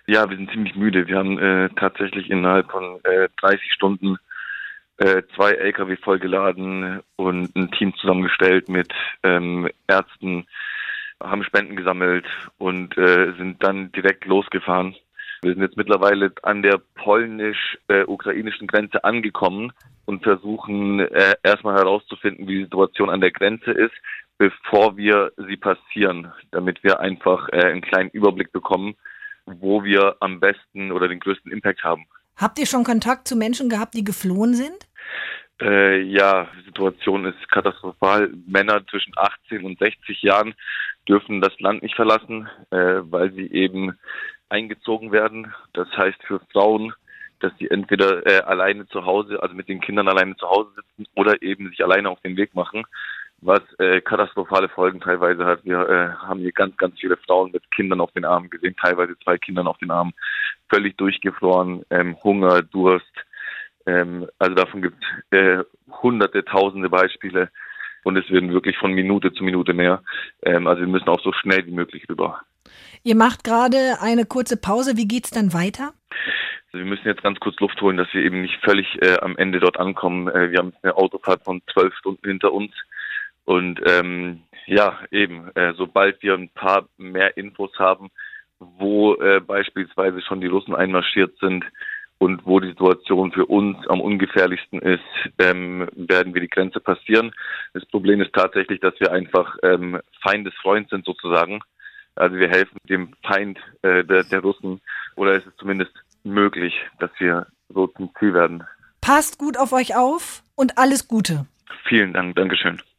Ja, wir sind ziemlich müde. Wir haben tatsächlich innerhalb von 30 Stunden 2 LKW vollgeladen und ein Team zusammengestellt mit Ärzten, haben Spenden gesammelt und sind dann direkt losgefahren. Wir sind jetzt mittlerweile an der polnisch-ukrainischen Grenze angekommen und versuchen erstmal herauszufinden, wie die Situation an der Grenze ist, bevor wir sie passieren, damit wir einfach einen kleinen Überblick bekommen, wo wir am besten oder den größten Impact haben. Habt ihr schon Kontakt zu Menschen gehabt, die geflohen sind? Ja, die Situation ist katastrophal. Männer zwischen 18 und 60 Jahren dürfen das Land nicht verlassen, weil sie eben eingezogen werden. Das heißt für Frauen, dass sie entweder alleine zu Hause, also mit den Kindern alleine zu Hause sitzen oder eben sich alleine auf den Weg machen, was katastrophale Folgen teilweise hat. Wir haben hier ganz, ganz viele Frauen mit Kindern auf den Armen gesehen, teilweise 2 Kindern auf den Armen, völlig durchgefroren, Hunger, Durst. Also davon gibt es hunderte, tausende Beispiele und es werden wirklich von Minute zu Minute mehr. Also wir müssen auch so schnell wie möglich rüber. Ihr macht gerade eine kurze Pause. Wie geht's dann weiter? Also wir müssen jetzt ganz kurz Luft holen, dass wir eben nicht völlig am Ende dort ankommen. Wir haben eine Autofahrt von 12 Stunden hinter uns und ja, eben, sobald wir ein paar mehr Infos haben, wo beispielsweise schon die Russen einmarschiert sind, und wo die Situation für uns am ungefährlichsten ist, werden wir die Grenze passieren. Das Problem ist tatsächlich, dass wir einfach Feindesfreund sind sozusagen. Also wir helfen dem Feind der Russen oder es ist zumindest möglich, dass wir so zum Ziel werden. Passt gut auf euch auf und alles Gute. Vielen Dank, Dankeschön.